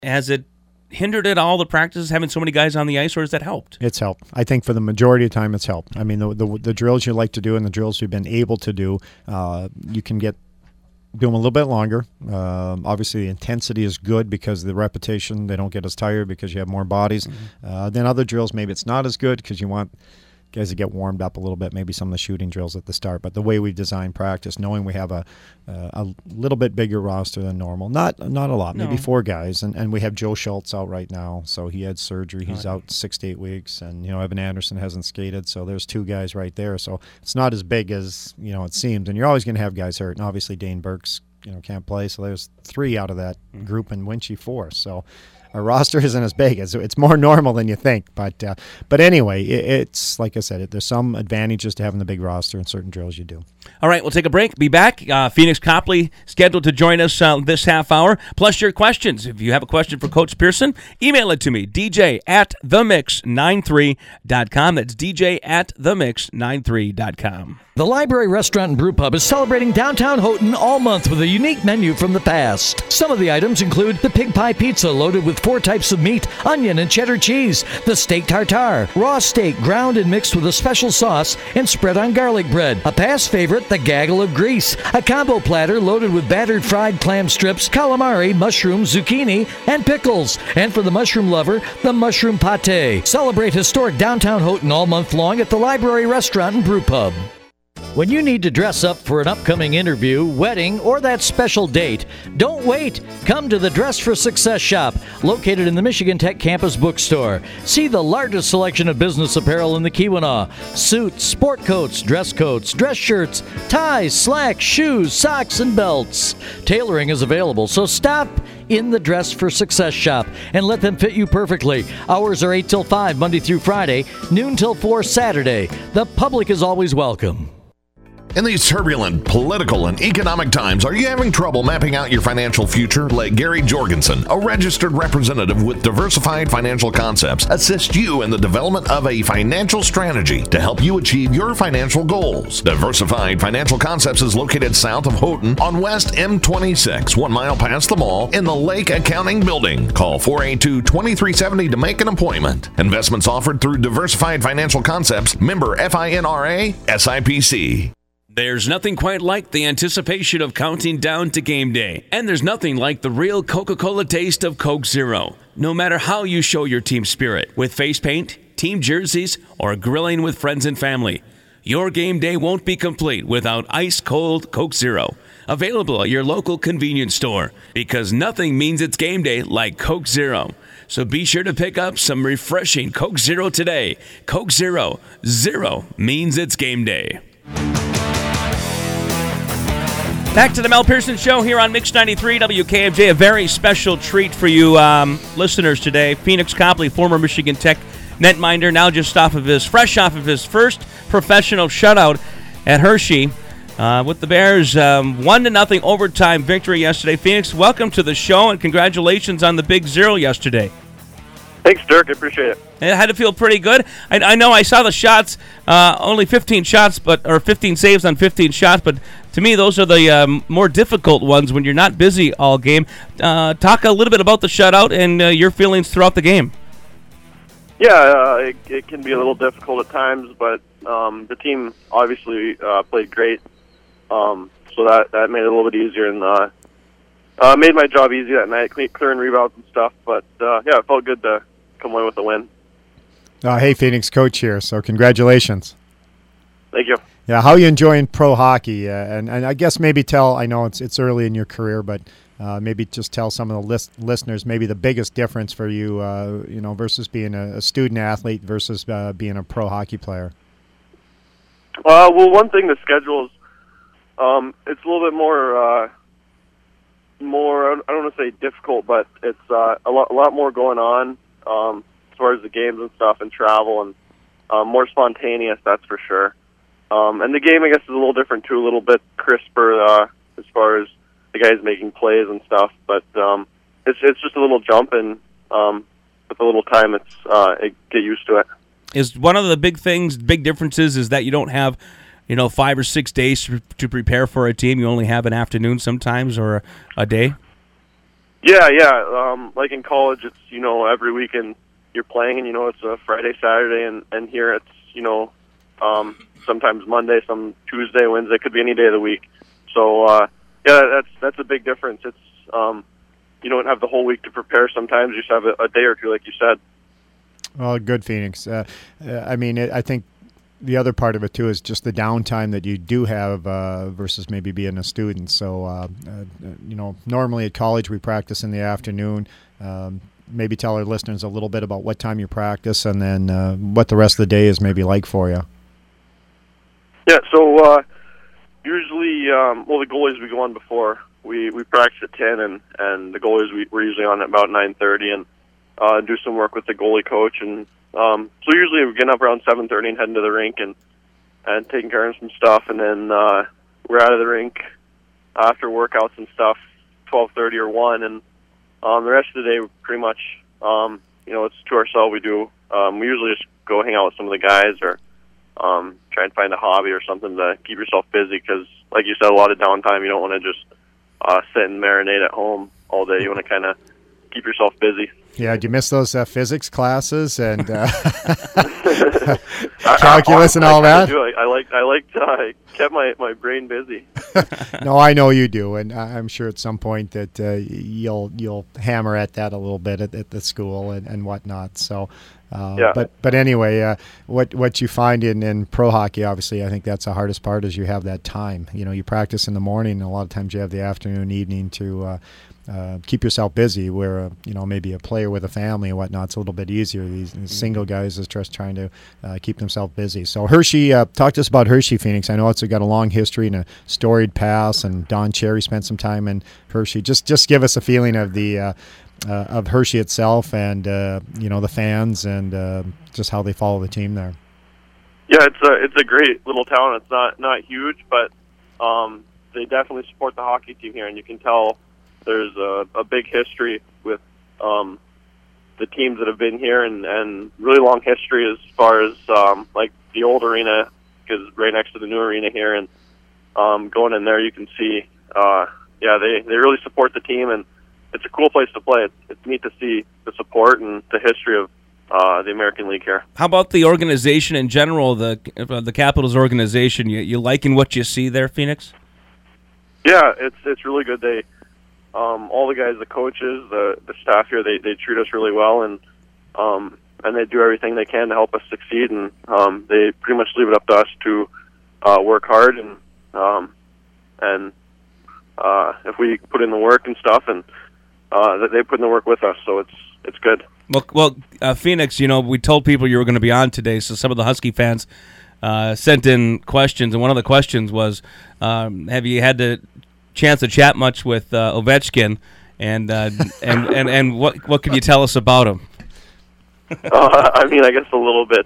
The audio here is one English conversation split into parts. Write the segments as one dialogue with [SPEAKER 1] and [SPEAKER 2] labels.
[SPEAKER 1] Has it hindered at all the practices, having so many guys on the ice, or has that helped?
[SPEAKER 2] It's helped. I think for the majority of the time it's helped. I mean, the drills you like to do and the drills you've been able to do, you can do them a little bit longer. Obviously, the intensity is good because of the repetition. They don't get as tired because you have more bodies. Then other drills, maybe it's not as good because you want guys to get warmed up a little bit, maybe some of the shooting drills at the start. But the way we design practice, knowing we have a little bit bigger roster than normal, not a lot, maybe 4 guys, and we have Joe Schultz out right now, so he had surgery. He's out 6 to 8 weeks, and Evan Anderson hasn't skated, so there's 2 guys right there. So it's not as big as it seems, and you're always going to have guys hurt. And obviously Dane Burks can't play, so there's 3 out of that group, and Winchy 4. So our roster isn't as big. It's more normal than you think. But anyway, it's like I said, there's some advantages to having the big roster and certain drills you do.
[SPEAKER 1] All right, we'll take a break. Be back. Phoenix Copley scheduled to join us this half hour, plus your questions. If you have a question for Coach Pearson, email it to me, dj@themix93.com. That's dj@themix93.com.
[SPEAKER 3] The Library Restaurant and Brew Pub is celebrating downtown Houghton all month with a unique menu from the past. Some of the items include the pig pie pizza loaded with 4 types of meat, onion, and cheddar cheese, the steak tartare, raw steak ground and mixed with a special sauce and spread on garlic bread, a past favorite, the gaggle of grease, a combo platter loaded with battered fried clam strips, calamari, mushrooms, zucchini, and pickles, and for the mushroom lover, the mushroom pate. Celebrate historic downtown Houghton all month long at the Library Restaurant and Brew Pub. When you need to dress up for an upcoming interview, wedding, or that special date, don't wait. Come to the Dress for Success shop, located in the Michigan Tech Campus Bookstore. See the largest selection of business apparel in the Keweenaw. Suits, sport coats, dress shirts, ties, slacks, shoes, socks, and belts. Tailoring is available, so stop in the Dress for Success shop and let them fit you perfectly. Hours are 8 till 5, Monday through Friday, noon till 4 Saturday. The public is always welcome.
[SPEAKER 4] In these turbulent political and economic times, are you having trouble mapping out your financial future? Let Gary Jorgensen, a registered representative with Diversified Financial Concepts, assist you in the development of a financial strategy to help you achieve your financial goals. Diversified Financial Concepts is located south of Houghton on West M26, 1 mile past the mall in the Lake Accounting Building. Call 482-2370 to make an appointment. Investments offered through Diversified Financial Concepts, member FINRA, SIPC.
[SPEAKER 1] There's nothing quite like the anticipation of counting down to game day. And there's nothing like the real Coca-Cola taste of Coke Zero. No matter how you show your team spirit, with face paint, team jerseys, or grilling with friends and family, your game day won't be complete without ice-cold Coke Zero. Available at your local convenience store. Because nothing means it's game day like Coke Zero. So be sure to pick up some refreshing Coke Zero today. Coke Zero. Zero means it's game day. Back to the Mel Pearson Show here on Mix 93 WKMJ. A very special treat for you listeners today. Phoenix Copley, former Michigan Tech netminder, now just fresh off of his first professional shutout at Hershey with the Bears. 1-0 overtime victory yesterday. Phoenix, welcome to the show and congratulations on the big 0 yesterday.
[SPEAKER 5] Thanks, Dirk. I appreciate it.
[SPEAKER 1] It had to feel pretty good. I know I saw the shots, only 15 shots, or 15 saves on 15 shots, but to me those are the more difficult ones when you're not busy all game. Talk a little bit about the shutout and your feelings throughout the game.
[SPEAKER 5] Yeah, it can be a little difficult at times, but the team obviously played great, so that made it a little bit easier and made my job easy that night, clearing rebounds and stuff. But yeah, it felt good to come away with the win.
[SPEAKER 2] Hey, Phoenix, Coach here, so congratulations.
[SPEAKER 5] Thank you.
[SPEAKER 2] Yeah, how are you enjoying pro hockey? And I guess maybe I know it's early in your career, but maybe just tell some of the listeners maybe the biggest difference for you, versus being a student athlete versus being a pro hockey player.
[SPEAKER 5] Well, one thing, the schedule is it's a little bit more I don't want to say difficult, but it's a lot more going on as far as the games and stuff and travel and more spontaneous, that's for sure. And the game, I guess, is a little different too, a little bit crisper as far as the guys making plays and stuff. But it's just a little jump, and with a little time, get used to it.
[SPEAKER 1] Is one of the big differences is that you don't have 5 or 6 days to prepare for a team. You only have an afternoon sometimes or a day.
[SPEAKER 5] Yeah. Like in college, it's every weekend you're playing, and it's a Friday, Saturday, and here it's sometimes Monday, some Tuesday, Wednesday, could be any day of the week. So that's a big difference. It's you don't have the whole week to prepare. Sometimes you just have a day or two, like you said.
[SPEAKER 2] Well, good, Phoenix. I think the other part of it too is just the downtime that you do have versus maybe being a student. So normally at college we practice in the afternoon. Maybe tell our listeners a little bit about what time you practice, and then what the rest of the day is maybe like for you.
[SPEAKER 5] Yeah, so usually, the goalies we go on before. We practice at 10, and the goalies we're usually on at about 9:30, and do some work with the goalie coach. And so usually we're getting up around 7:30 and heading to the rink and taking care of some stuff, and then we're out of the rink after workouts and stuff, 12:30 or 1, and the rest of the day pretty much it's to ourselves. We usually just go hang out with some of the guys, or try and find a hobby or something to keep yourself busy, because like you said, a lot of downtime. You don't want to just sit and marinate at home all day. You want to kind of keep yourself busy.
[SPEAKER 2] Yeah, do you miss those physics classes and calculus and all that?
[SPEAKER 5] I kept my brain busy.
[SPEAKER 2] No, I know you do, and I'm sure at some point that you'll hammer at that a little bit at the school and whatnot. So,
[SPEAKER 5] yeah.
[SPEAKER 2] But anyway, what you find in pro hockey, obviously, I think that's the hardest part, is you have that time. You practice in the morning, and a lot of times you have the afternoon, evening to keep yourself busy, where maybe a player with a family and whatnot, it's a little bit easier. These single guys is just trying to keep themselves busy. So Hershey, talk to us about Hershey, Phoenix. I know it's got a long history and a storied past, and Don Cherry spent some time in Hershey. Just give us a feeling of the of Hershey itself, and the fans, and just how they follow the team there.
[SPEAKER 5] Yeah, it's a great little town. It's not huge, but they definitely support the hockey team here, and you can tell there's a big history with the teams that have been here, and really long history as far as like the old arena, because right next to the new arena here, and going in there you can see they really support the team, and it's a cool place to play. It's neat to see the support and the history of the American League here.
[SPEAKER 1] How about the organization in general, the Capitals organization? You liking what you see there, Phoenix?
[SPEAKER 5] Yeah, it's really good. They all the guys, the coaches, the staff here, they treat us really well, and they do everything they can to help us succeed, and they pretty much leave it up to us to work hard, and if we put in the work and stuff, and they put in the work with us, so it's good.
[SPEAKER 1] Well, Phoenix, we told people you were going to be on today, so some of the Husky fans sent in questions, and one of the questions was, have you had the chance to chat much with Ovechkin, and what can you tell us about him?
[SPEAKER 5] I guess a little bit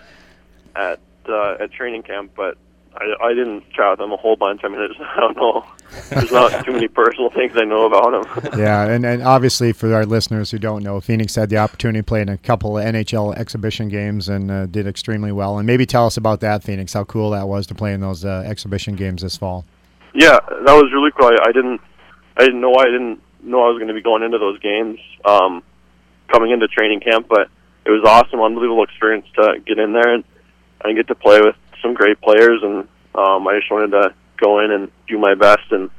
[SPEAKER 5] at training camp, but I didn't chat with him a whole bunch. I don't know. There's not too many personal things I know about him.
[SPEAKER 2] Yeah, and obviously for our listeners who don't know, Phoenix had the opportunity to play in a couple of NHL exhibition games and did extremely well. And maybe tell us about that, Phoenix, how cool that was to play in those exhibition games this fall. Yeah,
[SPEAKER 5] that was really cool. I didn't know I was going to be going into those games coming into training camp, but it was awesome, unbelievable experience to get in there and get to play with some great players, and I just wanted to go in and do my best, and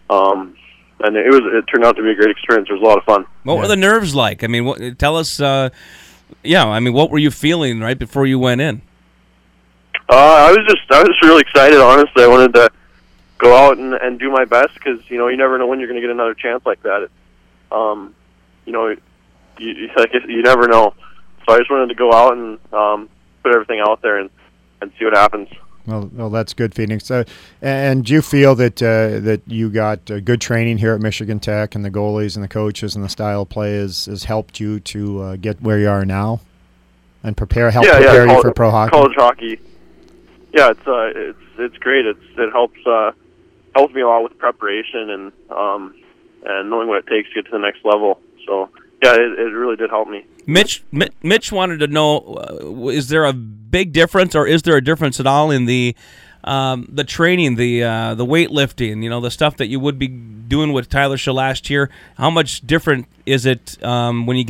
[SPEAKER 5] it turned out to be a great experience. It was a lot of fun.
[SPEAKER 1] What were the nerves like? Tell us. What were you feeling right before you went in?
[SPEAKER 5] I was really excited. Honestly, I wanted to go out and do my best, because you never know when you're going to get another chance like that. You never know. So I just wanted to go out and put everything out there and see what happens.
[SPEAKER 2] Well, that's good, Phoenix. And do you feel that you got good training here at Michigan Tech, and the goalies and the coaches and the style of play has helped you to get where you are now and prepare you for pro hockey?
[SPEAKER 5] College hockey. Yeah, it's great. It helps me a lot with preparation and knowing what it takes to get to the next level. So Yeah, it really did help me.
[SPEAKER 6] Mitch wanted to know: is there a big difference, or is there a difference at all in the training, the weightlifting? The stuff that you would be doing with Tyler Shaw last year. How much different is it when you